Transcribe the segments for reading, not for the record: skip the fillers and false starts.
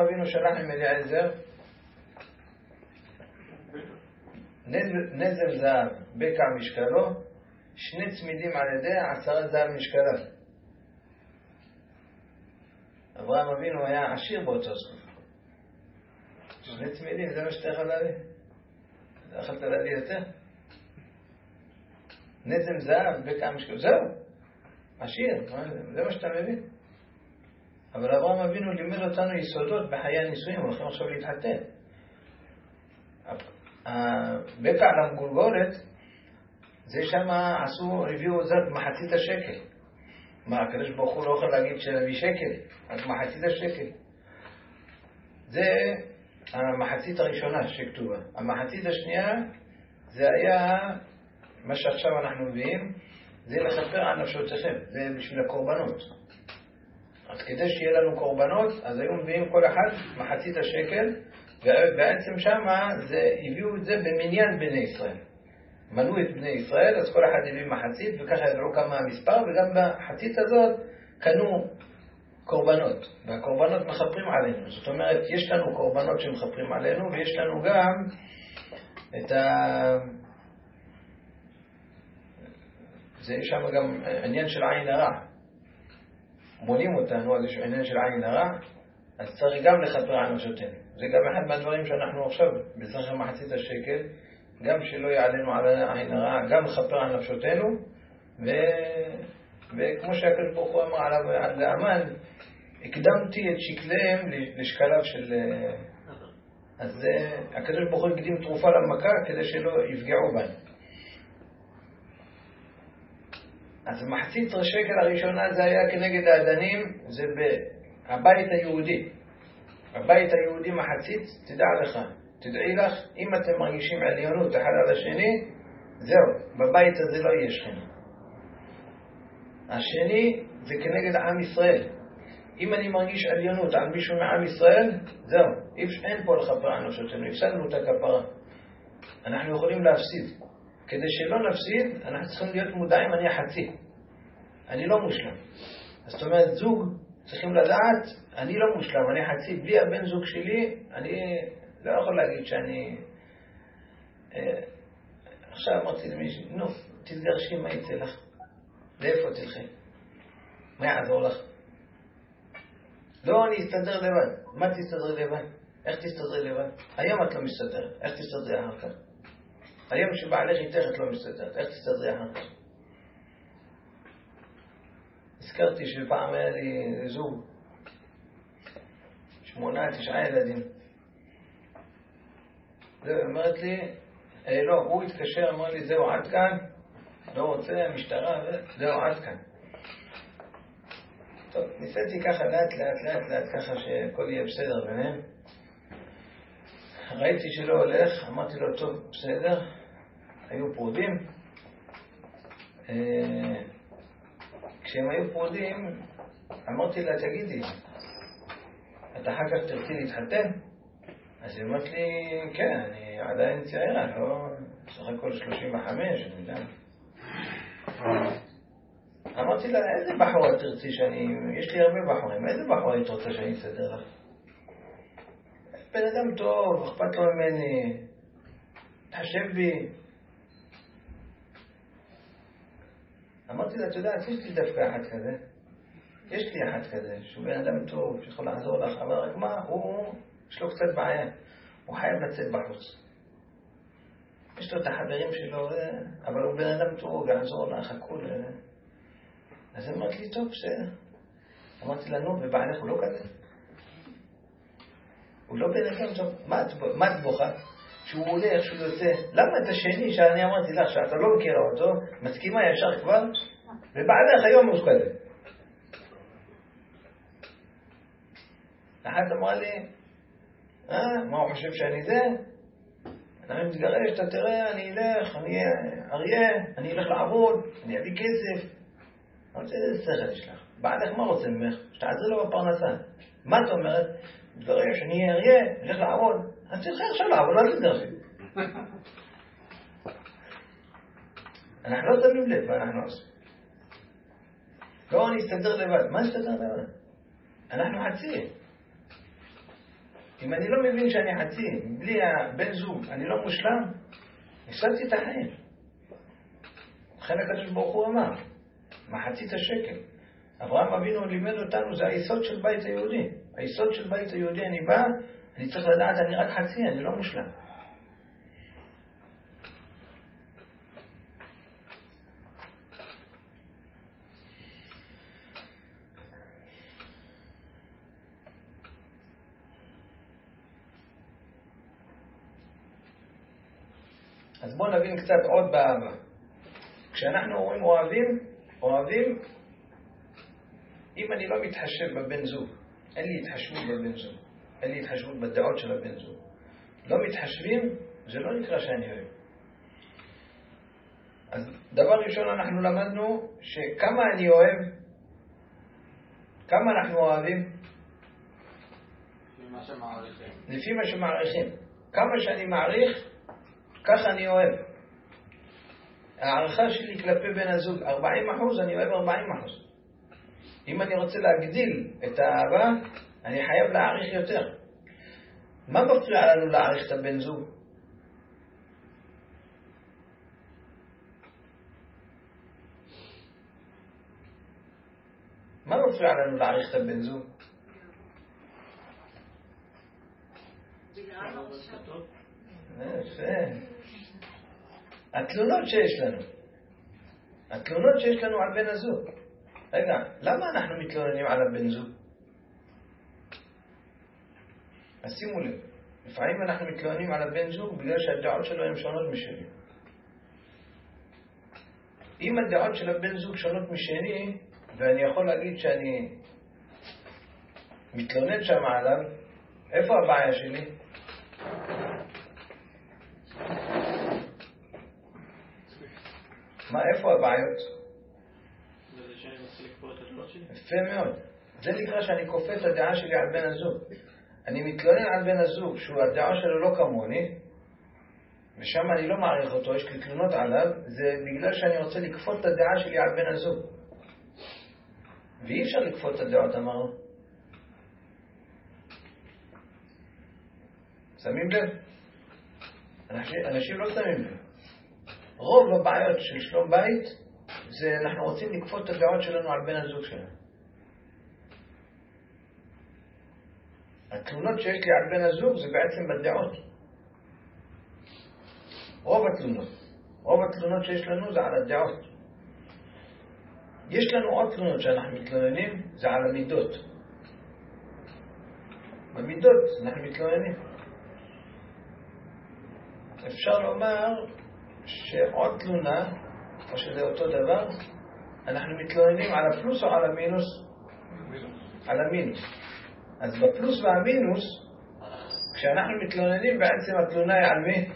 אבינו שלח עם אליעזר? נזם זהב בקע משקלו, 2 צמידים על ידי 10 זהב משקלה. אברהם אבינו היה עשיר באותו זמן. 2 צמידים, זה מה שאתה יכול להביא? אתה יכולת להביא יותר? נזם זהב בקע משקלו, זהו, עשיר, זה מה שאתה מבין. אבל אברהם אבינו לימד אותנו יסודות בחיי הנישואים, הולכים עכשיו להתחתן. בקע למגולגולת, זה שם הביאו זאת מחצית השקל. מה, הקדוש ברוך הוא לא יכול להגיד שלהביא שקל, אז מחצית השקל. זה המחצית הראשונה שכתובה. המחצית השנייה, זה היה מה שעכשיו אנחנו מביאים, זה לכפר על נפשותיכם, זה בשביל הקורבנות. אז כדי שיהיה לנו קורבנות, אז היו מביאים כל אחד מחצית השקל, ובעצם שמה הביאו את זה במניין בני ישראל. מנו את בני ישראל, אז כל אחד הביא מחצית, וככה ידעו כמה המספר, וגם בחצית הזאת קנו קורבנות, והקורבנות מחפרים עלינו. זאת אומרת, יש לנו קורבנות שמחפרים עלינו, ויש לנו גם את זה שם גם עניין של עין הרע. מונים אותנו על איזשהו עניין של עין הרע, אז צריך גם לכפר על נפשותינו. זה גם אחד מהדברים שאנחנו עכשיו, בזכר מחצית השקל, גם שלא יעלינו על העין הרע, גם לכפר על נפשותינו, וכמו שהקדוש ברוך הוא אמר על האמן, הקדמתי את שקליהם לשקליו של... אז הקדוש ברוך הוא הקדים תרופה למכה כדי שלא יפגעו בנו. אז מחצית השקל הראשונה זה היה כנגד האדנים, זה בבית היהודי. הבית היהודי מחצית, תדע לך, תדעי לך, אם אתם מרגישים עליונות אחד על השני, זהו, בבית הזה לא יהיה שכנה. השני זה כנגד עם ישראל. אם אני מרגיש עליונות על מישהו מעם ישראל, זהו, אין פה לכפר על נפשותינו, הפסדנו את הכפרה. אנחנו יכולים להפסיד. כדי שלא נפסיד, אנחנו צריכים להיות מודעים, אני החצי. אני לא מושלם. אז זאת אומרת, זוג צריכים לדעת, אני לא מושלם, אני חצי. בלי הבן זוג שלי, אני לא יכול להגיד שאני... עכשיו אמרתי למישהו, נו, תתגרשי, מה יצא לך? לאיפה תלכי? מה יעזור לך? לא, אני אסתדר לבד. מה תסתדר לבד? איך תסתדר לבד? היום את לא מסתדרת. איך תסתדרי אחר כך? היום שבעלך איתך את לא מסתדרת. איך תסתדרי אחר כך? הזכרתי שפעם היה לי זוג 8-9 ילדים. זה אומרת לי, לא, הוא התקשר, אמר לי, זהו עד כאן, לא רוצה, המשטרה, זהו עד כאן. טוב, ניסיתי ככה לאט, ככה שהכל יהיה בסדר ביניהם. ראיתי שלא הולך, אמרתי לו, טוב, בסדר, היו פרודים. כשהם היו פרודים, אמרתי לה, תגידי, את אחר כך תרצי להתחתן? אז היא אמרת לי, כן, אני עדיין צעירה, לא סך הכל 35, אני יודע. אמרתי לה, איזה בחורה תרצי שאני... יש לי הרבה בחורים, איזה בחורה היית רוצה שאני אסדר לך? בן אדם טוב, אכפת לו ממני, תחשב בי. אמרתי לה, אתה יודע, יש לי דווקא אחד כזה. יש לי אחד כזה, שהוא בן אדם טוב, שיכול לעזור לך, אבל רק מה, יש לו קצת בעיה. הוא חייב לצאת בחוץ. יש לו את החברים שלו, אבל הוא בן אדם טוב, יעזור לך, הכל. אז אמרתי לי, טוב, בסדר. אמרתי לה, נו, ובעלך הוא לא כזה? הוא לא בן אדם טוב. מה את בוכה? שהוא הולך, שהוא יוצא. למה את השני שאני אמרתי לך, שאתה לא מכירה אותו, מסכימה ישר כבר, ובעלך היום הוא כזה. אחת אמרה לי, מה הוא חושב שאני זה? אני מתגרש, אתה תראה, אני אלך, אני אהיה אריה, אני אלך לעבוד, אני אביא כסף. אני רוצה איזה שכל יש לך. בעדך מה רוצה ממך? שתעזרי לו בפרנסה. מה את אומרת? מתגרש, אני אהיה אריה, אני אלך לעבוד. אני צריך עכשיו לעבוד, לא תתגרשי. אנחנו לא שמים לב מה אנחנו עושים. לא, אני אסתדר לבד. מה אסתדר לבד? אנחנו חצי. אם אני לא מבין שאני חצי, בלי הבן זוג, אני לא מושלם, הפסדתי את החיים. לכן הקדוש ברוך הוא אמר, מחצית השקל. אברהם אבינו לימד אותנו, זה היסוד של בית היהודי. היסוד של בית היהודי, אני בא, אני צריך לדעת, אני רק חצי, אני לא מושלם. אז בואו נבין קצת עוד באהבה. כשאנחנו אומרים אוהבים, אם אני לא מתחשב בבן זוג, אין לי התחשבות בבן זוג, אין לי התחשבות בדעות של הבן זוג, לא מתחשבים, זה לא נקרא שאני אוהב. אז דבר ראשון אנחנו למדנו שכמה אני אוהב, כמה אנחנו אוהבים? לפי מה שמעריכים. כמה שאני מעריך, ככה אני אוהב. הערכה שלי כלפי בן הזוג 40%, אני אוהב 40%. אם אני רוצה להגדיל את האהבה, אני חייב להעריך יותר. מה מפריע לנו להעריך את הבן זוג? מה מפריע לנו להעריך את הבן זוג? התלונות שיש לנו על בן הזוג. רגע, למה אנחנו מתלוננים על הבן זוג? אז שימו לב, לפעמים אנחנו מתלוננים על הבן זוג בגלל שהדעות שלו הן שונות משלי. אם הדעות של הבן זוג שונות משלי, ואני יכול להגיד שאני מתלונן שם עליו, איפה הבעיה שלי? מה, איפה הבעיות? זה שאני רוצה לקפוא את הדעות שלי? יפה מאוד. זה נקרא שאני כופה את הדעה שלי על בן הזוג. אני מתלונן על בן הזוג שהוא הדעה שלו לא כמוני, ושם אני לא מעריך אותו, יש לי תלונות עליו, זה בגלל שאני רוצה לכפות את הדעה שלי על בן הזוג. ואי אפשר לכפות את הדעות, אמרנו. שמים לב? אנשים לא שמים לב. רוב הבעיות של שלום בית זה אנחנו רוצים לכפות את הדעות שלנו על בן הזוג שלנו. התלונות שיש לי על בן הזוג זה בעצם בדעות. רוב התלונות שיש לנו זה על הדעות. יש לנו עוד תלונות שאנחנו מתלוננים, זה על המידות. במידות אנחנו מתלוננים. אפשר לומר שעוד תלונה, או שזה אותו דבר, אנחנו מתלוננים על הפלוס או על המינוס? על המינוס. אז בפלוס והמינוס, כשאנחנו מתלוננים בעצם התלונה היא על מי?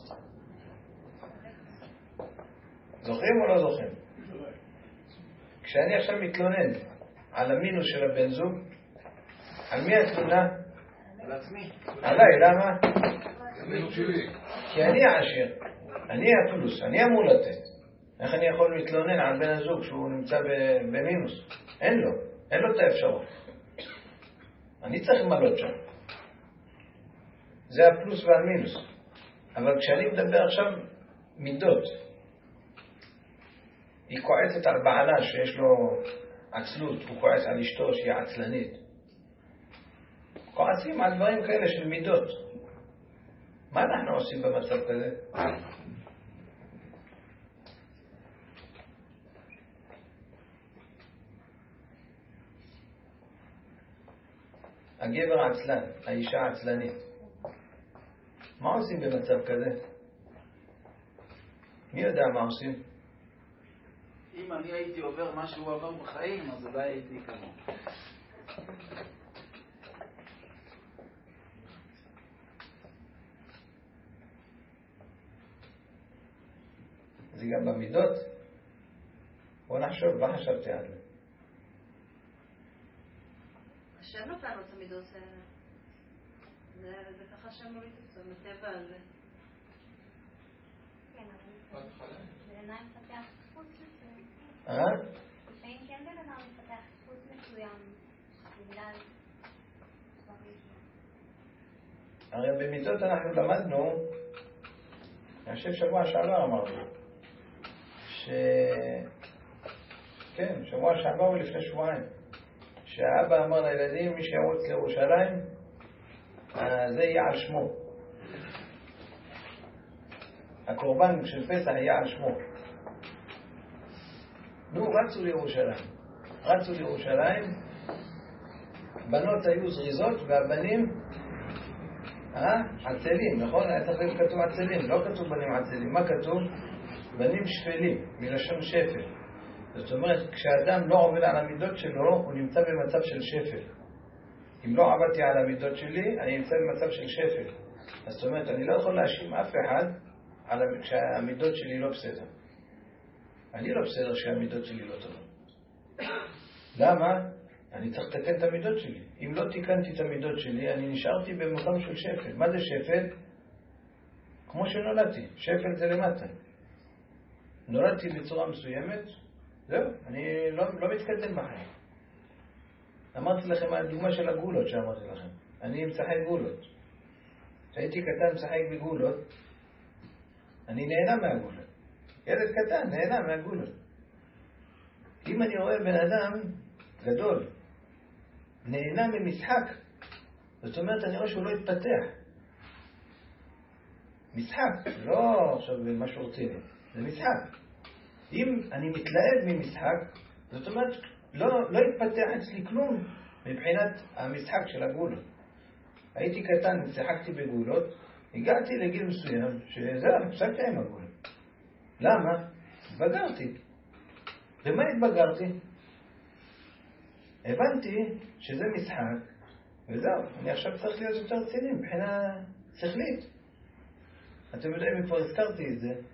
זוכרים או לא זוכרים? כשאני עכשיו מתלונן על המינוס של הבן זוג, על מי התלונה? על עצמי. עליי, למה? המינוס שלי. כי אני העשיר, אני הפלוס, אני אמור לתת. איך אני יכול להתלונן על בן הזוג שהוא נמצא במינוס? אין לו את האפשרות. אני צריך למלות שם. זה הפלוס והמינוס. אבל כשאני מדבר עכשיו מידות, היא כועסת על בעלה שיש לו עצלות, הוא כועס על אשתו שהיא עצלנית. כועסים על דברים כאלה של מידות. מה אנחנו עושים במצב כזה? הגבר עצלן, האישה עצלנית. מה עושים במצב כזה? מי יודע מה עושים? אם אני הייתי עובר מה שהוא עבר בחיים, אז אולי הייתי כמוהו. זה גם במידות? בוא נחשוב, מה חשבתי על זה? השם נתן לו את המידות האלה. זה ככה השם מוליד אותו, מטבע הזה. כן, אבל בעיניי מפתח דפוס מסוים. לפעמים כן בן אדם מפתח דפוס מסוים בגלל דברים. הרי במידות אנחנו למדנו, אני חושב שבוע שעבר אמרנו, כן, שבוע שעבר ולפני שבועיים, שהאבא אמר לילדים, מי שירוץ לירושלים, זה יהיה על שמו. הקורבן של פסח יהיה על שמו. רצו לירושלים, בנות היו זריזות והבנים עצלים, נכון? היה צריך להיות כתוב עצלים, לא כתוב בנים עצלים. מה כתוב? בנים שפלים, מלשון שפל. זאת אומרת, כשאדם לא עובד על המידות שלו, הוא נמצא במצב של שפל. אם לא עבדתי על המידות שלי, אני נמצא במצב של שפל. זאת אומרת, אני לא יכול להאשים אף אחד כשהמידות שלי לא בסדר. אני לא בסדר שהמידות שלי לא טובות. למה? אני צריך לתקן את המידות שלי. אם לא תיקנתי את המידות שלי, אני נשארתי במקום של שפל. מה זה שפל? כמו שנולדתי. שפל זה למטה. נולדתי בצורה מסוימת, זהו, אני לא מתקדם בחיים. אמרתי לכם הדוגמה של הגולות שאמרתי לכם. אני משחק גולות. כשהייתי קטן משחק בגולות, אני נהנה מהגולות. ילד קטן נהנה מהגולות. אם אני רואה בן אדם גדול נהנה ממשחק, זאת אומרת אני רואה שהוא לא התפתח. משחק, לא עכשיו משהו רציני, זה משחק. אם אני מתלהב ממשחק, זאת אומרת לא התפתח אצלי כלום מבחינת המשחק של הגולות. הייתי קטן, שיחקתי בגולות, הגעתי לגיל מסוים שזהו, הפסקתי עם הגולות. למה? התבגרתי. ומה התבגרתי? הבנתי שזה משחק, וזהו, אני עכשיו צריך להיות יותר רציני מבחינה שכלית. אתם יודעים, אם כבר הזכרתי את זה,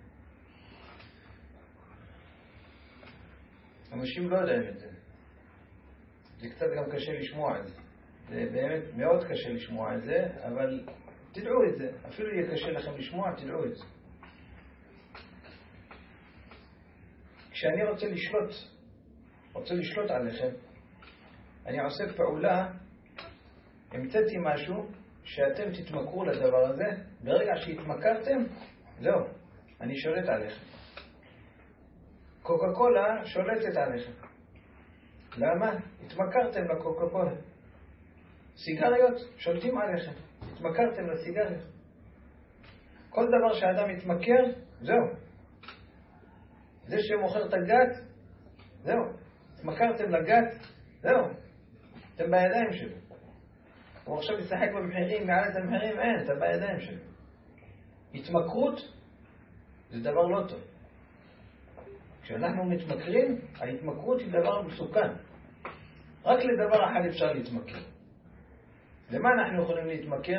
אנשים לא יודעים את זה. זה קצת גם קשה לשמוע את זה. זה באמת מאוד קשה לשמוע את זה, אבל תדעו את זה. אפילו יהיה קשה לכם לשמוע, תדעו את זה. כשאני רוצה לשלוט עליכם, אני עושה פעולה, המצאתי משהו שאתם תתמכרו לדבר הזה, ברגע שהתמכרתם, זהו, אני שולט עליכם. קוקה קולה שולטת עליכם. למה? התמכרתם לקוקה קולה. סיגריות שולטים עליכם. התמכרתם לסיגריות. כל דבר שאדם מתמכר, זהו. זה שמוכר את הגת, זהו. התמכרתם לגת, זהו. אתם בידיים שלו. הוא עכשיו ישחק במחירים, מעל את המחירים, אין, אתה בידיים שלו. התמכרות זה דבר לא טוב. כשאנחנו מתמכרים, ההתמכרות היא דבר מסוכן. רק לדבר אחד אפשר להתמכר. למה אנחנו יכולים להתמכר?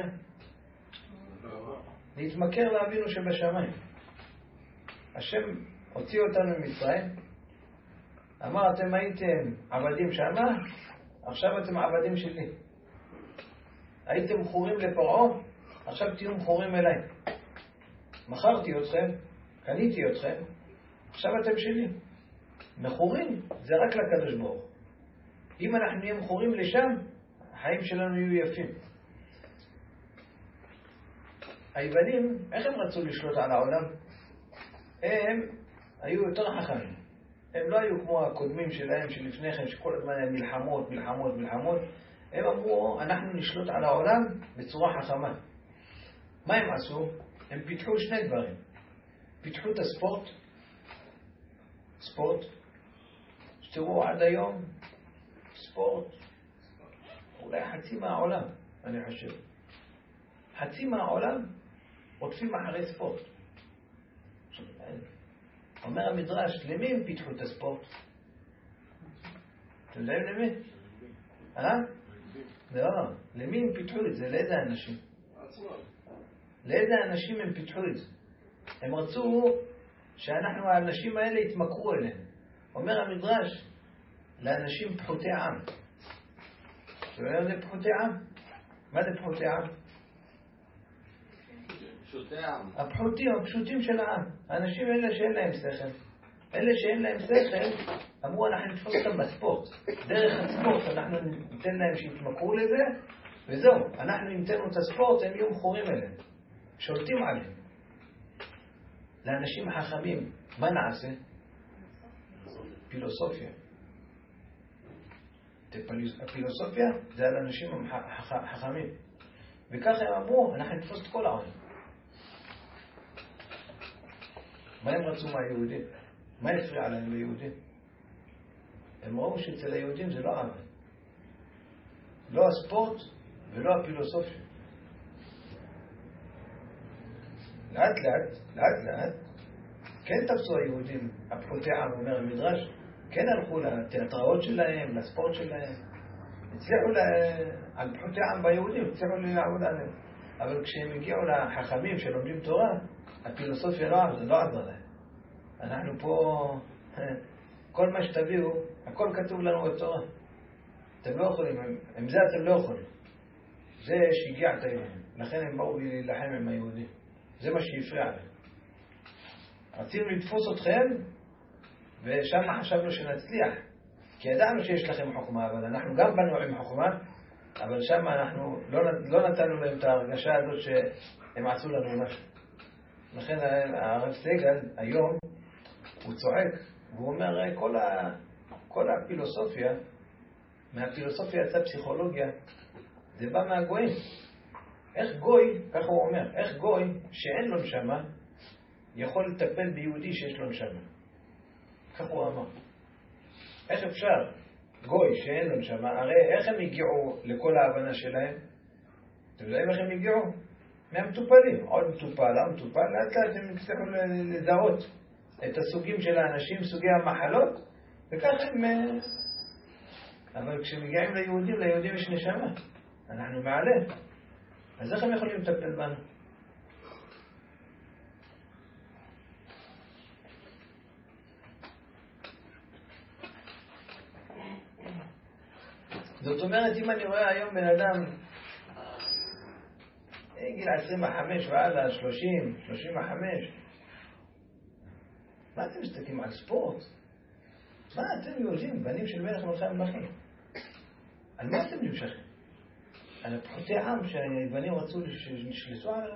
להתמכר לאבינו שבשמיים. השם הוציא אותנו ממצרים, אמר אתם הייתם עבדים שמה, עכשיו אתם עבדים שלי. הייתם מכורים לפרעה, עכשיו תהיו מכורים אליי. מכרתי אתכם, קניתי אתכם, עכשיו אתם שלי. מכורים זה רק לקדוש ברוך. אם אנחנו נהיה מכורים לשם, החיים שלנו יהיו יפים. היוונים, איך הם רצו לשלוט על העולם? הם היו יותר חכמים. הם לא היו כמו הקודמים שלהם שלפני כן, שכל הזמן היה מלחמות. הם אמרו, אנחנו נשלוט על העולם בצורה חכמה. מה הם עשו? הם פיתחו שני דברים. פיתחו את ספורט, שתראו עד היום, ספורט, אולי חצי מהעולם, אני חושב. חצי מהעולם עוטפים אחרי ספורט. אומר המדרש, למי הם פיתחו את הספורט? אתם יודעים למי? לא, למי הם פיתחו את זה? לאיזה אנשים? לאיזה אנשים הם פיתחו את זה? הם רצו שאנחנו, האנשים האלה, יתמכרו אליהם. אומר המדרש, לאנשים פחותי עם. אתם יודעים זה פחותי עם? מה זה פחותי עם? הפשוטים של העם. האנשים האלה שאין להם שכל. אלה שאין להם שכל, אמרו אנחנו נתפוס אותם בספורט. דרך הספורט אנחנו ניתן להם שיתמכרו לזה, וזהו, אנחנו נמצאנו את הספורט, הם יהיו מכורים אליהם, שולטים עליהם. לאנשים החכמים, מה נעשה? פילוסופיה. הפילוסופיה זה על אנשים החכמים. וככה הם אמרו, אנחנו נתפוס את כל העולם. מה הם רצו מהיהודים? מה הפריע להם ליהודים? הם ראו שאצל היהודים זה לא עבד. לא הספורט ולא הפילוסופיה. לאט לאט, כן תפסו היהודים, הפחותי עם, אומר המדרש, כן הלכו לתיאטראות שלהם, לספורט שלהם. הצליחו על פחותי עם ביהודים, הצליחו לעבוד עליהם. אבל כשהם הגיעו לחכמים שלומדים תורה, הפילוסופיה לא עבדה להם. אנחנו פה, כל מה שתביאו, הכל כתוב לנו בתורה. אתם לא יכולים, עם זה אתם לא יכולים. זה שהגיע את היהודים. לכן הם באו להילחם עם היהודים. זה מה שהפריע להם. רצינו לתפוס אתכם, ושם חשבנו שנצליח. כי ידענו שיש לכם חוכמה, אבל אנחנו גם בנו עם חוכמה, אבל שם אנחנו לא נתנו להם את ההרגשה הזאת שהם עשו לנו משהו. לכן הרב סגל היום הוא צועק, והוא אומר, כל הפילוסופיה, מהפילוסופיה יצאה פסיכולוגיה, זה בא מהגויים. איך גוי, ככה הוא אומר, איך גוי שאין לו נשמה, יכול לטפל ביהודי שיש לו נשמה. כך הוא אמר. איך אפשר גוי שאין לו נשמה, הרי איך הם הגיעו לכל ההבנה שלהם? אתם יודעים איך הם הגיעו? מהמטופלים. עוד מטופל, לאט לאט הם הצליחו לזהות את הסוגים של האנשים, סוגי המחלות, וכך הם... אבל כשמגיעים ליהודים יש נשמה. אנחנו מעלה. אז איך הם יכולים לטפל בנו? זאת אומרת, אם אני רואה היום בן אדם גיל 25 ועלה 30, 35, מה אתם מסתכלים על ספורט? מה אתם יהודים, בנים של מלך מלכי המלכים? על מה אתם נמשכים? על הפחותי עם שהיוונים רצו שנשלסו עליהם?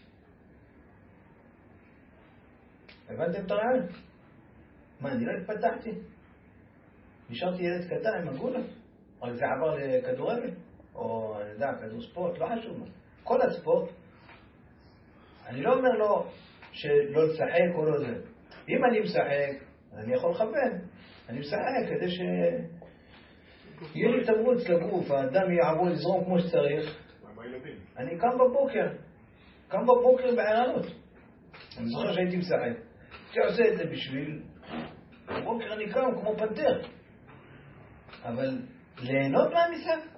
הבנתם את הרעיון? מה, אני לא התפתחתי? נשארתי ילד קטן עם הגולות? או זה עבר לכדורגל? או אני יודע, כדור ספורט? לא חשוב מה. כל הספורט, אני לא אומר לו שלא לשחק או לא זה. אם אני משחק, אני יכול לכוון. אני משחק כדי שיהיה לי תמרוץ לגוף, האדם יעבור לזרום כמו שצריך. אני קם בבוקר בערנות. אני זוכר שהייתי משחק. כשאני עושה את זה בשביל, בבוקר אני קם כמו פנתר. אבל ליהנות מהמשחק?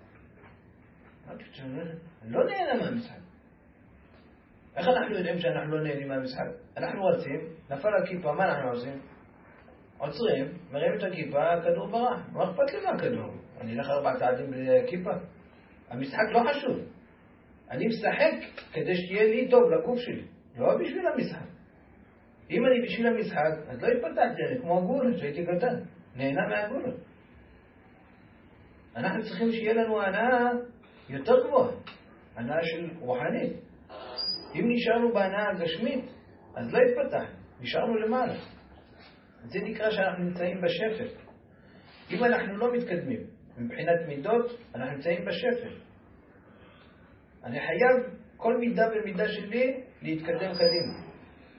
אני לא נהנה מהמשחק. איך אנחנו יודעים שאנחנו לא נהנים מהמשחק? אנחנו רצים, נפל הכיפה, מה אנחנו עושים? עוצרים, מראים את הכיפה, הכדור ברח. מה אכפת לי מהכדור? אני אלך 4 צעדים בלי כיפה. המשחק לא חשוב. אני משחק כדי שתהיה לי טוב לגוף שלי, לא בשביל המשחק. אם אני בשביל המשחק, אז לא התפתחתי, אני כמו הגולות שהייתי קטן. נהנה מהגולות. אנחנו צריכים שיהיה לנו הנאה יותר גבוהה, הנאה של רוחנית. אם נשארנו בהנאה הגשמית, אז לא התפתח, נשארנו למעלה. זה נקרא שאנחנו נמצאים בשפל. אם אנחנו לא מתקדמים מבחינת מידות, אנחנו נמצאים בשפל. אני חייב כל מידה ומידה שלי להתקדם קדימה.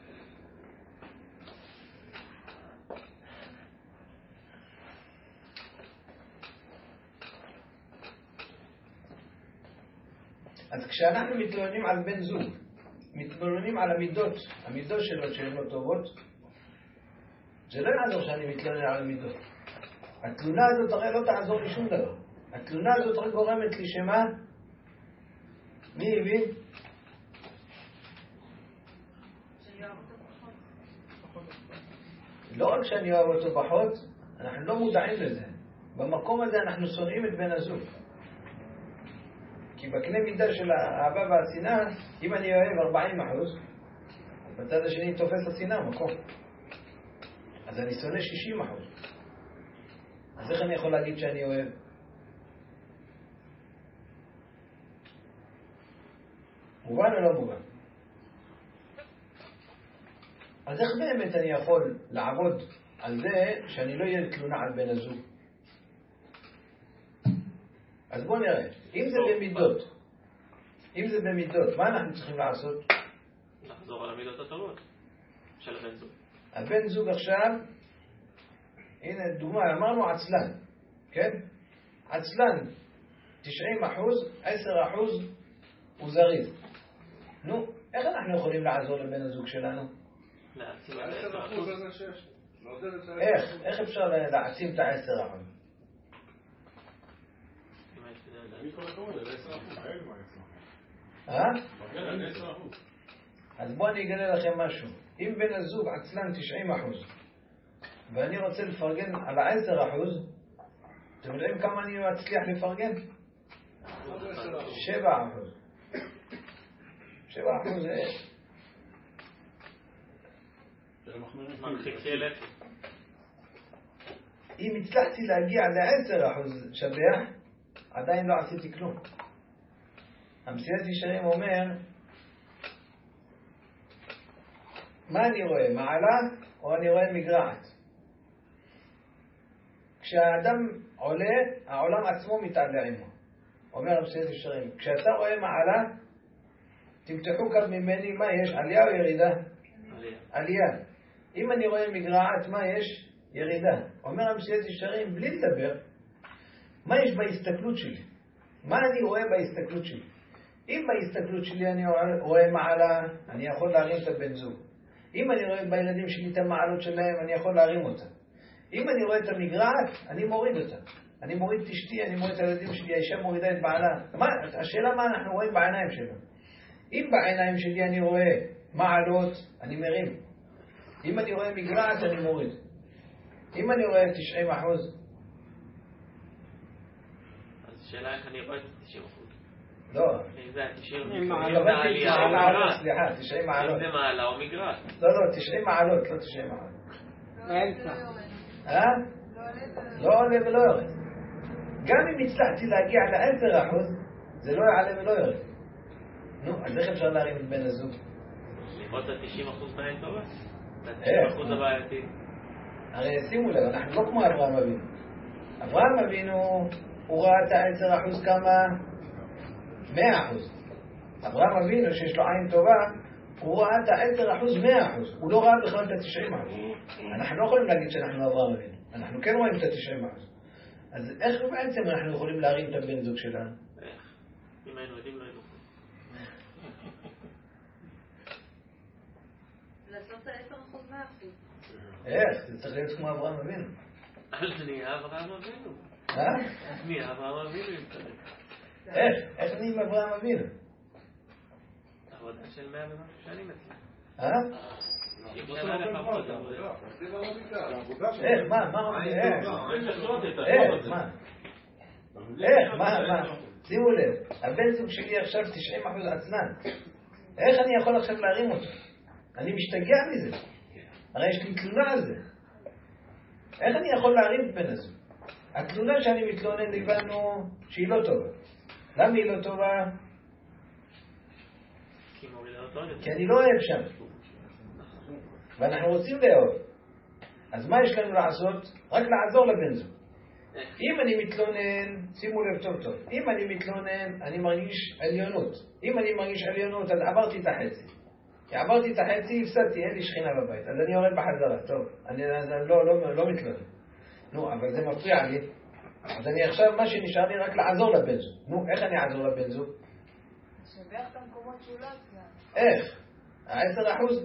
אז כשאנחנו מתלוננים על בן זוג, מתלוננים על המידות שלו שהן לא טובות, זה לא יעזור שאני מתלונן על המידות. התלונה הזאת הרי לא תעזור לי שום דבר. התלונה הזאת רק גורמת לי שמה? מי הביא? לא רק שאני אוהב אותו פחות, אנחנו לא מודעים לזה. במקום הזה אנחנו שונאים את בן הזוג. כי בקנה מידה של האהבה והשנאה, אם אני אוהב 40%, בצד השני תופס השנאה מקום. אז אני שונא 60%. אז איך אני יכול להגיד שאני אוהב? מובן או לא מובן? אז איך באמת אני יכול לעבוד על זה שאני לא יהיה תלונה על בן הזוג? אז בואו נראה, אם זה במידות, מה אנחנו צריכים לעשות? לחזור על המידות הטובות של הבן זוג. הבן זוג עכשיו, הנה דוגמה, אמרנו עצלן, כן? עצלן 90%, 10% הוא זריז. נו, איך אנחנו יכולים לעזור לבן הזוג שלנו? להעצים 10% איך אפשר להעצים את ה-10%? אז בואו אני אגלה לכם משהו. אם בן הזוג עצלן 90% ואני רוצה לפרגן על 10%, אתם יודעים כמה אני אצליח לפרגן? 7%. 7% זה מרחיקי לכת. אם הצלחתי להגיע ל10% שבח, עדיין לא עשיתי כלום. המסילת ישרים אומר, מה אני רואה? מעלה או אני רואה מגרעת? כשהאדם עולה, העולם עצמו מתעלה עמו. אומר המסילת ישרים, כשאתה רואה מעלה, תמתחו קו ממני, מה יש? עלייה או ירידה? עלייה. אם אני רואה מגרעת, מה יש? ירידה. אומר המסילת ישרים, בלי לדבר, מה יש בהסתכלות שלי? מה אני רואה בהסתכלות שלי? אם בהסתכלות שלי אני רואה מעלה, אני יכול להרים את הבן זוג. אם אני רואה בילדים שלי את המעלות שלהם, אני יכול להרים אותה. אם אני רואה את המגרעת, אני מוריד אותה. אני מוריד את אשתי, אני מוריד את הילדים שלי, האישה מורידה את בעלה. השאלה מה אנחנו רואים בעיניים שלנו. אם בעיניים שלי אני רואה מעלות, אני מרים. אם אני רואה מגרעת, אני מוריד. אם אני רואה 90%, אז השאלה איך אני רואה את 90%. לא. אם זה 90 מעלות, סליחה, 90 מעלות. אם זה מעלה או מגרעת. לא, 90 מעלות, לא 90 מעלות. לא עולה ולא יורד. גם אם הצלחתי להגיע ל10%, זה לא יעלה ולא יורד. נו, אז איך אפשר להרים את בן הזוג? לראות את 90% בעין טובה? את איך? 90% הבעייתי. הרי שימו לב, אנחנו לא כמו אברהם אבינו. אברהם אבינו, הוא ראה את ה10% כמה? 100%. אברהם אבינו שיש לו עין טובה, הוא ראה את ה10% 100%. הוא לא ראה בכלל את ה90%. אנחנו לא יכולים להגיד שאנחנו אברהם אבינו. אנחנו כן רואים את ה90%. אז איך בעצם אנחנו יכולים להרים את הבן זוג שלנו? איך? אם היינו יודעים לא היינו. לעשות את 10% 100%. איך? זה צריך להיות כמו אברהם אבינו. אז נהיה אברהם אבינו. נהיה אברהם אבינו אם צריך. איך נהיים אברהם אבינו? עבודה של 100 ומשהו שנים אצלנו. איך? מה? איך? מה? שימו לב, הבן זוג שלי עכשיו 90% עצלן. איך אני יכול עכשיו להרים אותו? אני משתגע מזה. הרי יש לי תלונה על זה. איך אני יכול להרים את בן הזוג? התלונה שאני מתלונן הבנו שהיא לא טובה. למה היא לא טובה? כי אני לא אוהב שם. ואנחנו רוצים לאהוב. אז מה יש לנו לעשות? רק לעזור לבן זוג. אם אני מתלונן, שימו לב טוב, אם אני מתלונן, אני מרגיש עליונות. אם אני מרגיש עליונות, אז עברתי את החצי. כי עברתי את החצי, הפסדתי, אין לי שכינה בבית. אז אני יורד בחזרה, טוב. אני לא מתלונן. נו, אבל זה מפריע לי. אז אני עכשיו, מה שנשאר לי רק לעזור לבן זוג. נו, איך אני אעזור לבן זוג? לשבח את המקומות שהוא לא עשה. איך? 10%?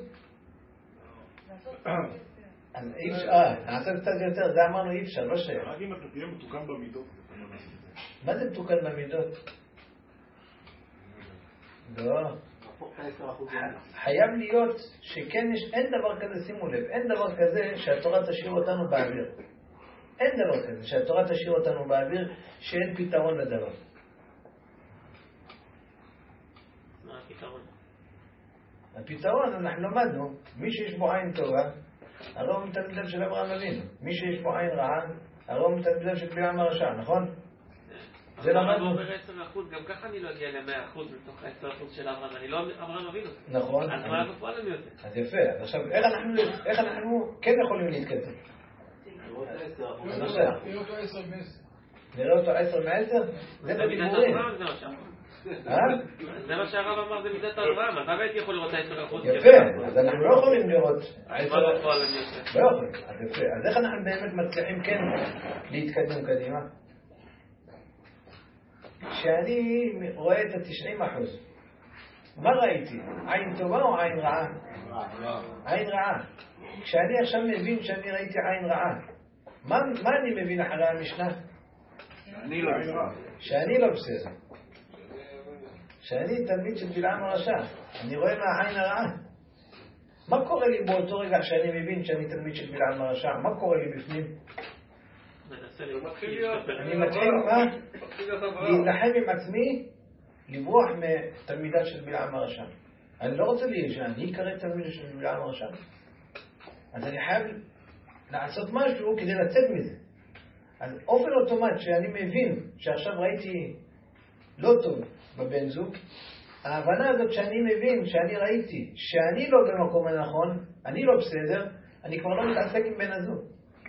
אז אי אפשר, נעשה קצת יותר, זה אמרנו אי אפשר, לא שייך. רק אם אתה תהיה מתוקן במידות. מה זה מתוקן במידות? לא. חייב להיות שכן יש, אין דבר כזה, שימו לב, אין דבר כזה שהתורה תשאיר אותנו באוויר. אין דבר כזה שהתורה תשאיר אותנו באוויר שאין פתרון לדבר. מה הפתרון? הפתרון, אנחנו למדנו, מי שיש בו עין טובה, הרי הוא מתלמידיו של אברהם אבינו. מי שיש בו עין רעה, הרי הוא מתלמידיו של בלעם הרשע, נכון? זה למדנו. אומר 10%, גם ככה אני לא אגיע ל-100% מתוך 10% של אברהם, אני לא אברהם אבינו. נכון. אז מה בפועל אני יותר? אז יפה, אז עכשיו איך אנחנו כן יכולים להתקדם? תראו אותו 10 מ-10. נראה אותו 10 מ-10? זה בדיבורים. זה מה שהרב אמר, זה מידת אברהם, אז הייתי יכול לראות 10%. יפה, אז אנחנו לא יכולים לראות 10%. מה בפועל אני יותר? לא יכולים, אז יפה. אז איך אנחנו באמת מצליחים כן להתקדם קדימה? כשאני רואה את 90%, מה ראיתי? עין טובה או עין רעה? עין רעה. כשאני עכשיו מבין שאני ראיתי עין רעה, מה אני מבין אחרי המשנה? שאני לא בסדר. שאני תלמיד של בלעם הרשע. אני רואה מהעין הרעה. מה קורה לי באותו רגע שאני מבין שאני תלמיד של בלעם הרשע? מה קורה לי בפנים? אני מתחיל להילחם עם עצמי, לברוח מתלמידה של בלעם הרשע. אני לא רוצה שאני אקרא תלמידה של בלעם הרשע. אז אני חייב לעשות משהו כדי לצאת מזה. אז אופן אוטומט שאני מבין שעכשיו ראיתי לא טוב בבן זוג, ההבנה הזאת שאני מבין, שאני ראיתי שאני לא במקום הנכון, אני לא בסדר, אני כבר לא מתעסק עם בן הזוג.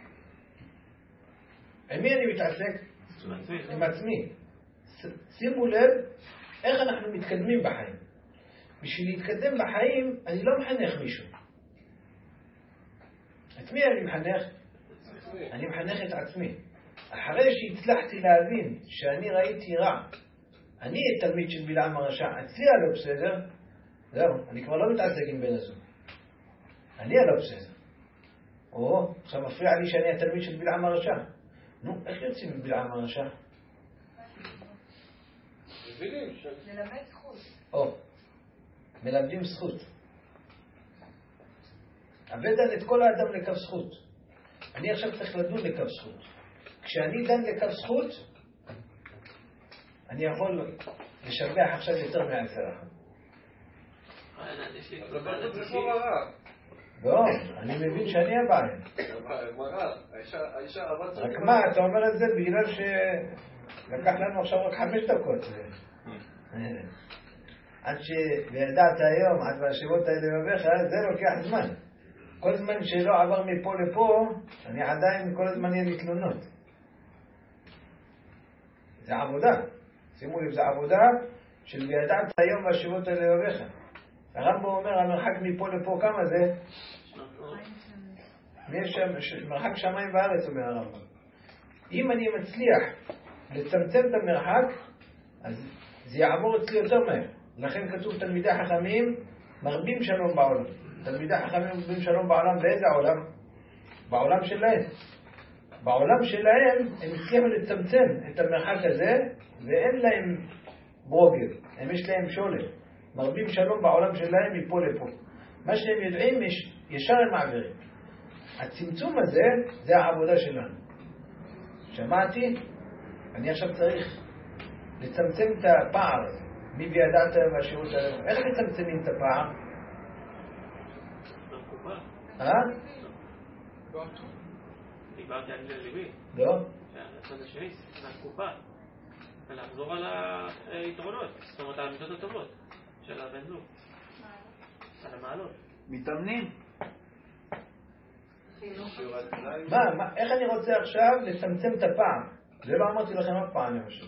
עם מי אני מתעסק? עם עצמי. שימו לב איך אנחנו מתקדמים בחיים. בשביל להתקדם בחיים אני לא מחנך מישהו. את מי אני מחנך? אני מחנך את עצמי. אחרי שהצלחתי להבין שאני ראיתי רע, אני תלמיד של בלעם הרשע, אצלי הלא בסדר, זהו, אני כבר לא מתעסק עם בן הזוג. אני הלא בסדר. עכשיו מפריע לי שאני התלמיד של בלעם הרשע. נו, איך יוצאים מבלעם הרשע? ללמד זכות. מלמדים זכות. אבדן את כל האדם לקו זכות. אני עכשיו צריך לדון לקו זכות. כשאני דן לקו זכות, אני יכול לשבח עכשיו יותר מ10%. לא, אני מבין שאני הבעיה. רק מה, אתה אומר את זה בגלל שלקח לנו עכשיו רק 5 דקות. עד שידעת היום, עד והשבות האלה בבך, זה לוקח זמן. כל זמן שלא עבר מפה לפה, אני עדיין כל הזמן יהיה לי תלונות. זה עבודה. שימו לב, זה עבודה של וידעת היום והשבות האלה בבך. הרמב"ם אומר, המרחק מפה לפה כמה זה? יש מרחק שמיים וארץ, אומר הרמב"ם. אם אני מצליח לצמצם את המרחק, אז זה יעבור אצלי יותר מהר. לכן כתוב תלמידי חכמים מרבים שלום בעולם. תלמידי חכמים מרבים שלום בעולם. באיזה עולם? בעולם שלהם. בעולם שלהם הם הצליחו לצמצם את המרחק הזה, ואין להם ברוגר, הם יש להם שולם. מרבים שלום בעולם שלהם מפה לפה. מה שהם יודעים ישר הם מעבירים. הצמצום הזה זה העבודה שלנו. שמעתי? אני עכשיו צריך לצמצם את הפער הזה. מי בידעת והשירות עליו. איך מצמצמים את הפער? דיברתי על ליבי. לא? הצד השני, מהתקופה. ולחזור על היתרונות, זאת אומרת על המידות הטובות של הבן זוג. על המעלות. מתאמנים. איך אני רוצה עכשיו לצמצם את הפער? זה לא אמרתי לכם אף פעם למשל.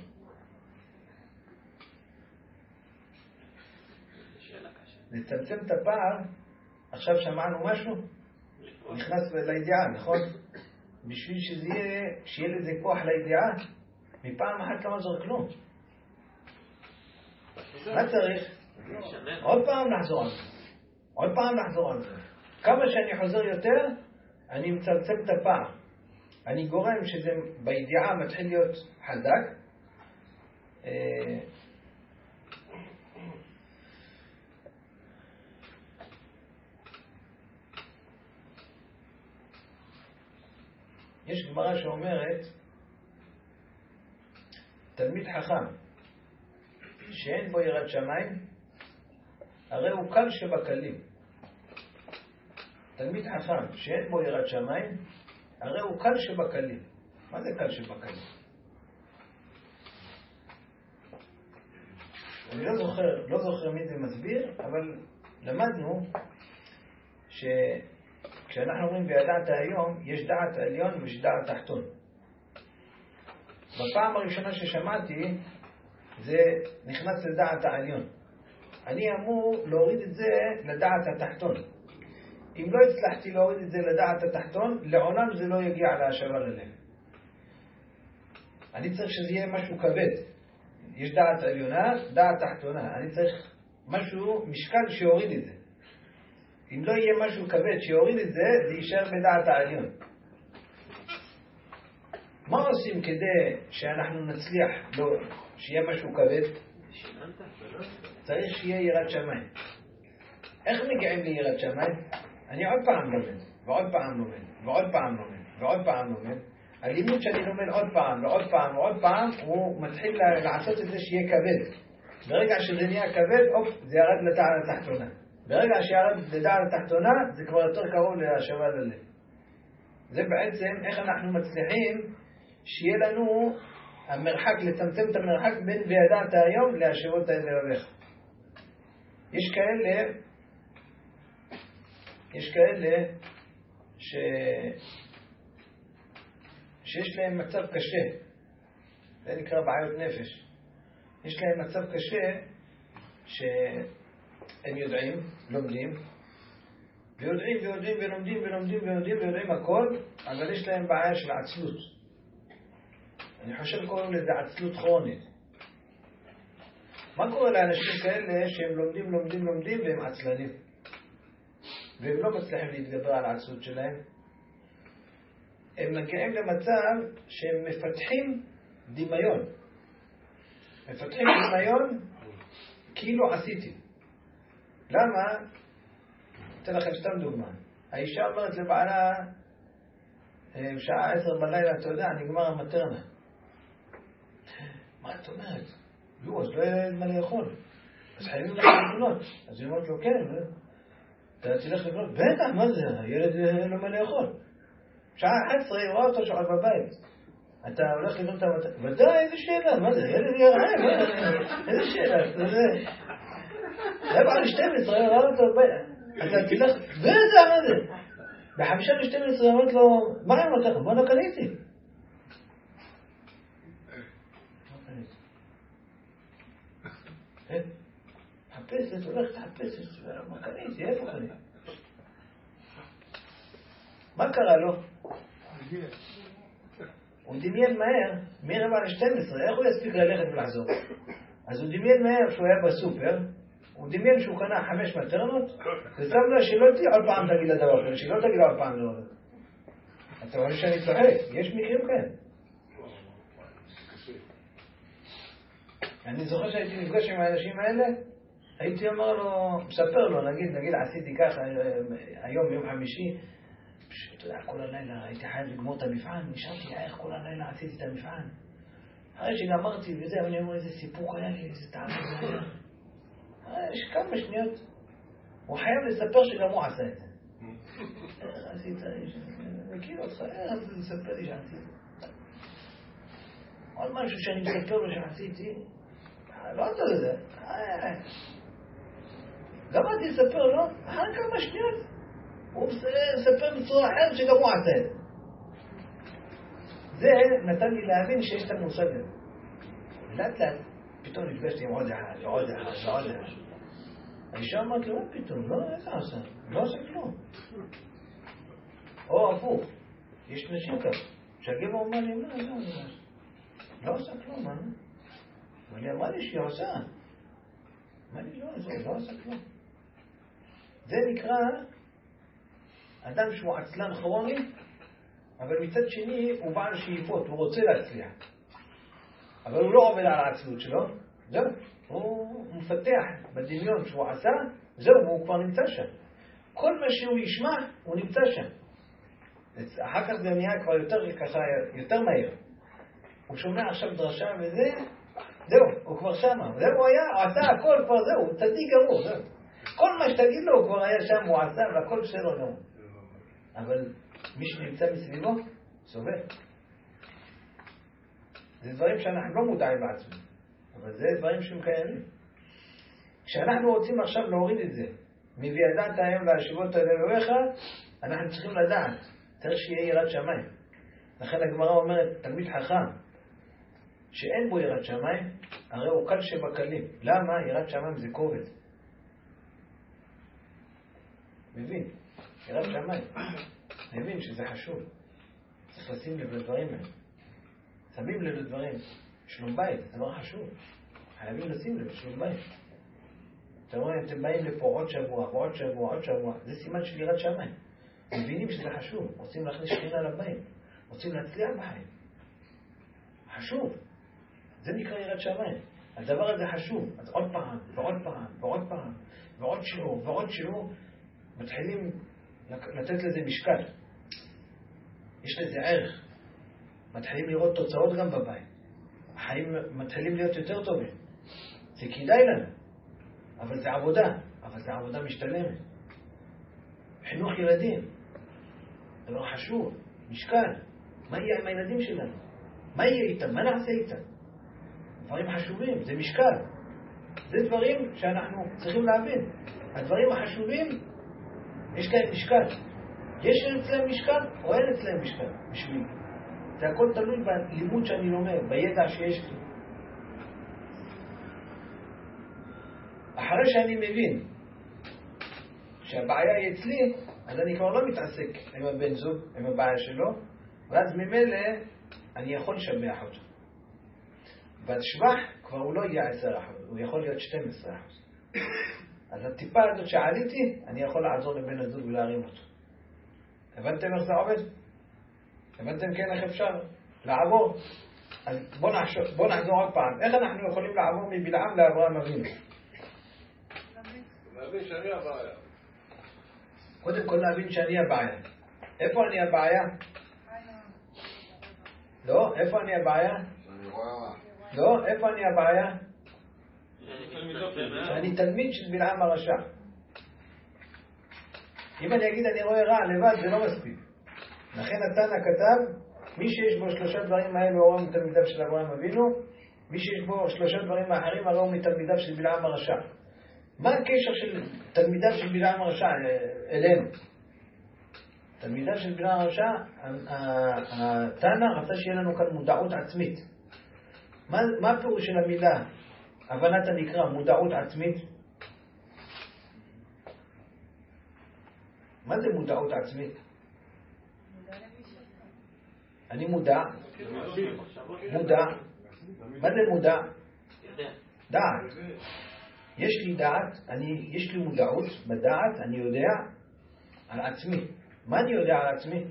לצמצם את הפער, עכשיו שמענו משהו? נכנס לידיעה, נכון? בשביל שיהיה לזה כוח לידיעה, מפעם אחת כמה זור כלום. מה צריך? עוד פעם לחזור על זה. עוד פעם לחזור על זה. כמה שאני חוזר יותר, אני מצמצם את הפער. אני גורם שזה בידיעה מתחיל להיות חזק. יש גמרא שאומרת, תלמיד חכם שאין בו יראת שמיים, הרי הוא קל שבקלים. תלמיד חכם שאין בו יראת שמיים, הרי הוא קל שבקלים. מה זה קל שבקלים? אני לא זוכר מי זה מסביר, אבל למדנו שכשאנחנו אומרים וידעת היום, יש דעת העליון ויש דעת תחתון. בפעם הראשונה ששמעתי, זה נכנס לדעת העליון. אני אמור להוריד את זה לדעת התחתון. אם לא הצלחתי להוריד את זה לדעת התחתון, לעולם זה לא יגיע להשבה ללב. אני צריך שזה יהיה משהו כבד. יש דעת עליונה, דעת תחתונה. אני צריך משהו, משקל שיוריד את זה. אם לא יהיה משהו כבד שיוריד את זה, זה יישאר בדעת העליון. מה עושים כדי שאנחנו נצליח שיהיה משהו כבד? צריך שיהיה יראת שמיים. איך מגיעים ליראת שמיים? אני עוד פעם לומד, ועוד פעם לומד, ועוד פעם לומד, ועוד פעם לומד. הלימוד שאני לומד עוד פעם ועוד פעם ועוד פעם, הוא מתחיל לעשות את זה שיהיה כבד. ברגע שזה נהיה כבד, זה ירד לדעת התחתונה. ברגע שירד לדעת התחתונה, זה כבר יותר קרוב להשבה ללב. זה בעצם איך אנחנו מצליחים שיהיה לנו המרחק, לצמצם את המרחק בין וידעת היום להשבות ללבך. יש כאלה שיש להם מצב קשה, זה נקרא בעיות נפש. יש להם מצב קשה שהם יודעים, לומדים, ויודעים ויודעים הכל, אבל יש להם בעיה של עצלות. אני חושב קוראים לזה עצלות כרונית. מה קורה לאנשים כאלה שהם לומדים והם עצלנים? והם לא מצליחים להתגבר על העצלות שלהם? הם מגיעים למצב שהם מפתחים דמיון. מפתחים דמיון כאילו עשיתי. למה? אתן לכם סתם דוגמה. האישה אומרת לבעלה, בשעה 10 בלילה, אתה יודע, נגמר המטרנה. מה את אומרת? לא, אז לא יהיה מה לאכול. אז חייבים לך לבנות. אז היא אומרת לו, כן, אתה תלך לבנות. בטח, מה זה? הילד אין לו מה לאכול. בשעה 11 היא רואה אותו שואל בבית. אתה הולך לבנות את המטרנה. ודאי, איזה שאלה, מה זה? ילד יהיה רעב, איזה שאלה? זה בעל 12, היא רואה אותו בבית. אתה תלך, בטח, מה זה? ב5:12 היא אומרת לו, מה עם אותך? בוא נקניתי. חפשת, הולכת חפשת, מה קניתי? איפה קניתי? מה קרה לו? הוא דמיין מהר, מ11:45, איך הוא יספיק ללכת ולחזור? אז הוא דמיין מהר שהוא היה בסופר, הוא דמיין שהוא קנה 5 מטרנות, ושם לה שלא תהיה עוד פעם תגיד לדבר, שלא תגיד עוד פעם לדבר. אתה רואה שאני צוחק, יש מקרים כאלה. אני זוכר שהייתי נפגש עם האנשים האלה, הייתי אומר לו, מספר לו, נגיד עשיתי ככה, היום יום חמישי, אתה יודע, כל הלילה הייתי חייב לגמור את המבחן, נשארתי איך כל הלילה עשיתי את המבחן. אחרי שגמרתי וזה, אני אומר, איזה סיפוק היה לי, איזה טעם זה היה. יש כמה שניות, הוא חייב לספר שגם הוא עשה את זה. איך עשית, מכיר אותך, איך זה לספר לי שעשיתי. עוד משהו שאני מספר לו שעשיתי, לא יודע לזה. גם אני אספר לו, אחר כמה שניות, הוא מספר בצורה אחרת שגם הוא עשה את זה. זה נתן לי להבין שיש את המושג הזה. לאט לאט, פתאום נפגשתי עם עוד אחד. האישה אמרת לו, פתאום, לא, איזה עשה? לא עשה כלום. או הפוך, יש נשים כאלה, שהגבר אומר לי, לא עשה כלום, מה? ואני אמרה לי שהיא עושה. אמרה לי, לא עשה כלום. זה נקרא אדם שהוא עצלן כרוני, אבל מצד שני הוא בעל שאיפות, הוא רוצה להצליח. אבל הוא לא עובד על העצלות שלו, זהו, הוא מפתח בדמיון שהוא עשה, זהו, הוא כבר נמצא שם. כל מה שהוא ישמע, הוא נמצא שם. אחר כך זה נהיה כבר יותר מהיר. הוא שומע עכשיו דרשה וזה, זהו, הוא כבר שמה. זהו, הוא עשה הכל כבר, זהו, הוא צדיק גמור, זהו. כל מה שתגיד לו, הוא כבר היה שם, הוא עשה, והכל בסדר גמור. אבל מי שנמצא מסביבו, סובל. זה דברים שאנחנו לא מודעים בעצמם, אבל זה דברים שהם קיימים. כשאנחנו רוצים עכשיו להוריד את זה, מ"וידעת היום להשיבות אל אלוהיך", אנחנו צריכים לדעת, צריך שיהיה יראת שמיים. לכן הגמרא אומרת, תלמיד חכם, שאין בו יראת שמיים, הרי הוא קל שבקלים. למה? יראת שמיים זה כובד. מבין? יראת שמיים. מבין שזה חשוב. צריך לשים לב לדברים האלה. שמים לב לדברים. שלום בית, זה דבר חשוב. חייבים לשים לב, שלום בית. אתם באים לפה עוד שבוע, עוד שבוע, עוד שבוע. זה סימן של יראת שמיים. מבינים שזה חשוב. רוצים להכניס שכינה לבית. רוצים להצליח בחיים. חשוב. זה נקרא יראת שמיים. הדבר הזה חשוב. אז עוד פעם, ועוד פעם, ועוד פעם, ועוד שיעור, ועוד שיעור. מתחילים לתת לזה משקל. יש לזה ערך. מתחילים לראות תוצאות גם בבית. החיים מתחילים להיות יותר טובים. זה כדאי לנו. אבל זה עבודה. אבל זה עבודה משתלמת. חינוך ילדים. דבר חשוב. משקל. מה יהיה עם הילדים שלנו? מה יהיה איתם? מה נעשה איתם? דברים חשובים. זה משקל. זה דברים שאנחנו צריכים להבין. הדברים החשובים, יש להם משקל. יש אצלם משקל או אין אצלם משקל? בשביל. זה הכל תלוי בלימוד שאני לומד, בידע שיש לי. אחרי שאני מבין שהבעיה היא אצלי, אז אני כבר לא מתעסק עם הבן זוג, עם הבעיה שלו, ואז ממילא אני יכול לשבח אותו. בשבח כבר הוא לא יהיה 10%, הוא יכול להיות 12%. אז הטיפה הזאת שעליתי, אני יכול לעזור לבן הזוג ולהרים אותו. הבנתם איך זה עובד? הבנתם כן איך אפשר לעבור? אז בוא נחזור עוד פעם. איך אנחנו יכולים לעבור מבלעם לאברהם אבינו? להבין שאני הבעיה. קודם כל להבין שאני הבעיה. איפה אני הבעיה? לא, איפה אני הבעיה? לא, איפה אני הבעיה? שאני תלמיד של בלעם הרשע. אם אני אגיד אני רואה רע לבד, זה לא מספיק. לכן התנא כתב, מי שיש בו 3 דברים האלה הוא מתלמידיו של אברהם אבינו, מי שיש בו 3 דברים האחרים הרי הוא מתלמידיו של בלעם הרשע. מה הקשר של תלמידיו של בלעם הרשע אלינו? תלמידיו של בלעם הרשע, התנא רצה שיהיה לנו כאן מודעות עצמית. מה הפירוש של המילה? הבנת הנקרא מודעות עצמית? מה זה מודעות עצמית? אני מודע. מודע. מה זה מודע? דעת. יש לי דעת, יש לי מודעות בדעת, אני יודע על עצמי. מה אני יודע על עצמי?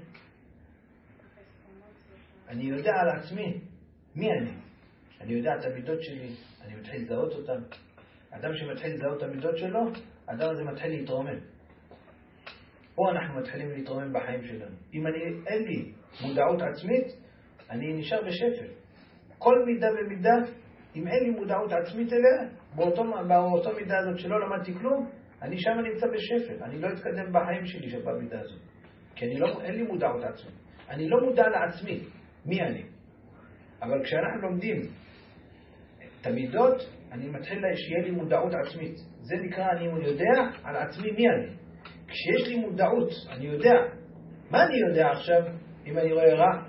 אני יודע על עצמי. מי אני? אני יודע את המידות שלי, אני מתחיל לזהות אותן. אדם שמתחיל לזהות את המידות שלו, האדם הזה מתחיל להתרומם. פה אנחנו מתחילים להתרומם בחיים שלנו. אם אין לי מודעות עצמית, אני נשאר בשפל. כל מידה ומידה, אם אין לי מודעות עצמית אליה, באותו מידה הזאת שלא למדתי כלום, אני שם נמצא בשפל. אני לא אתקדם בחיים שלי שבמידה הזאת. כי אין לי מודעות עצמית. אני לא מודע לעצמי. מי אני? אבל כשאנחנו לומדים את המידות, אני מתחיל שיהיה לי מודעות עצמית. זה נקרא אני יודע על עצמי מי אני. כשיש לי מודעות, אני יודע. מה אני יודע עכשיו אם אני רואה רע?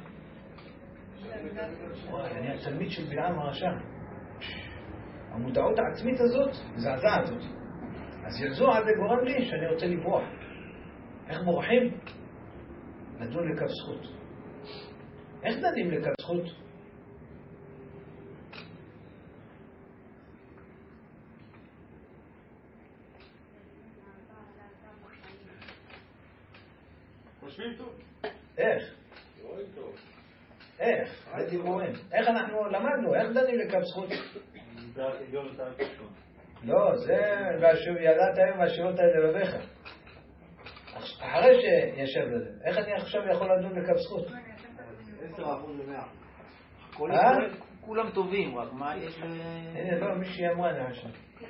וואי, אני התלמיד של בלעם הרשע. המודעות העצמית הזאת זעזעת אותי. אז זעזוע הזה גורם לי שאני רוצה לברוח. איך בורחים? לדון לקו זכות. איך דנים לקו זכות? חושבים טוב. איך? רואים טוב. איך? זה דיבורים. איך אנחנו למדנו? איך דנים לקו זכות? לא, זה ידעת היום והשירות האלה לבך. אחרי שישב לזה. איך אני עכשיו יכול לדון לקו זכות? 10% ו100. כולם טובים, רק מה יש ל... הנה, לא, מישהי אמרה אני עכשיו.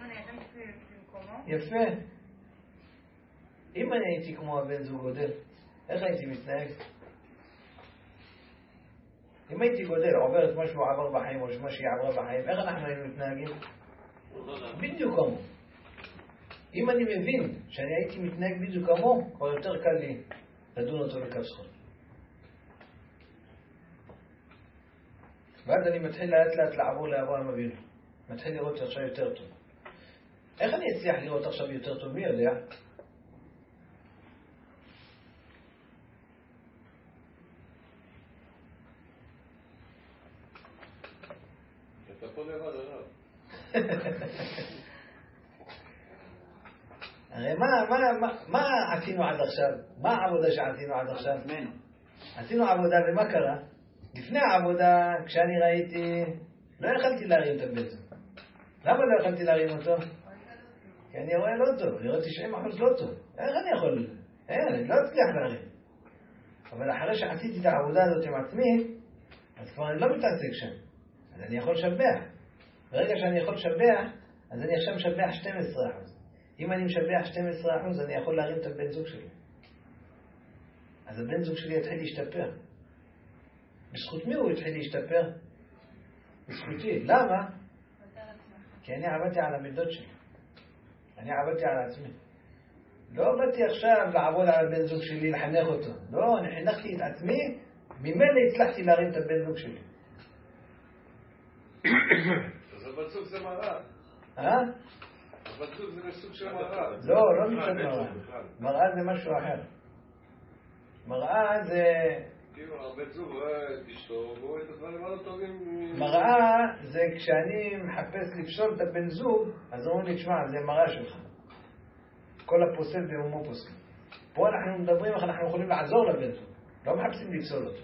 יפה. אם אני הייתי כמו הבן זוג גודל, איך הייתי מתנהג? אם הייתי גודל, עובר את מה שהוא עבר בחיים או מה שהיא עברה בחיים, איך אנחנו היינו מתנהגים? בדיוק כמו. אם אני מבין שאני הייתי מתנהג בדיוק כמוהו, כבר יותר קל לי לדון אותו לקו זכות. ואז אני מתחיל לאט לאט לעבור לאברהם אבינו. מתחיל לראות עכשיו יותר טוב. איך אני אצליח לראות עכשיו יותר טוב? מי יודע? אתה פה לבד, הרב. הרי מה עשינו עד עכשיו? מה העבודה שעשינו עד עכשיו? עשינו עבודה, ומה קרה? לפני העבודה, כשאני ראיתי, לא יכלתי להרים את הבן זוג. למה לא יכלתי להרים אותו? כי אני רואה לא טוב, אני רואה 90% לא טוב. איך אני יכול? אני לא אצליח להרים. אבל אחרי שעשיתי את העבודה הזאת עם עצמי, אז כבר אני לא מתעסק שם. אז אני יכול לשבח. ברגע שאני יכול לשבח, אז אני עכשיו משבח 12%. אם אני משבח 12%, אני יכול להרים את הבן זוג שלי. אז הבן זוג שלי יתחיל להשתפר. בזכות מי הוא יתחיל להשתפר? בזכותי. למה? כי אני עבדתי על המידות שלי. אני עבדתי על עצמי. לא באתי עכשיו לעבוד על הבן זוג שלי, לחנך אותו. לא, אני חינכתי את עצמי, ממילא הצלחתי להרים את הבן זוג שלי. אז הבת זוג זה מראה. הבת זוג זה מסוג של מראה. לא מצד מראה. מראה זה משהו אחר. מראה זה... כאילו, הבן זוג רואה את אשתו, והוא רואה את הדברים הלא טובים. מראה זה כשאני מחפש לפסול את הבן זוג, אז אומרים לי, תשמע, זה מראה שלך. כל הפוסל באומו פוסל. פה אנחנו מדברים איך אנחנו יכולים לעזור לבן זוג. לא מחפשים לפסול אותו.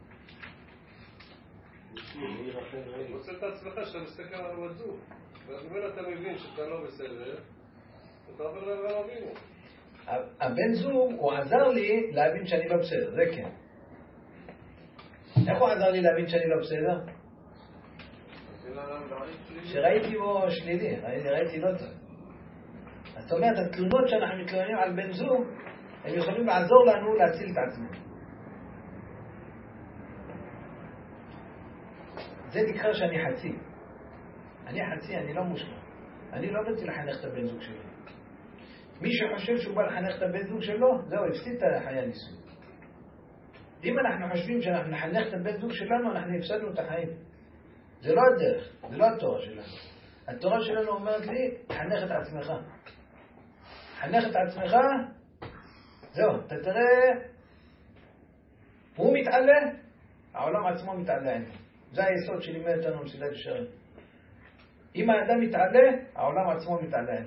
אתה רוצה את עצמך שאתה מסתכל על הבת זוג. ואז אתה מבין שאתה לא בסדר, אתה עובר לאברהם אבינו. הבן זוג, הוא עזר לי להבין שאני לא בסדר, זה כן. איך הוא עזר לי להבין שאני לא בסדר? שראיתי בו שלילי, ראיתי לא טוב. זאת אומרת, התלונות שאנחנו מתלוננים על בן זוג, הם יכולים לעזור לנו להציל את עצמנו. זה נקרא שאני חצי. אני חצי, אני לא מושלם. אני לא באתי לחנך את הבן זוג שלי. מי שחושב שהוא בא לחנך את הבן זוג שלו, זהו, הפסיד את החיי הניסוי. אם אנחנו חושבים שאנחנו נחנך את הבן זוג שלנו, אנחנו הפסדנו את החיים. זה לא הדרך, זה לא התורה שלנו. התורה שלנו אומרת לי, חנך את עצמך. חנך את עצמך, זהו, אתה תראה, הוא מתעלה, העולם עצמו מתעלה. זה היסוד שלימד אותנו מסילת ישרים. אם האדם מתעלה, העולם עצמו מתעלה.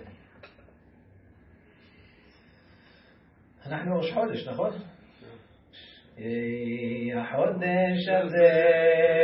אנחנו ראש חודש, נכון? החודש הזה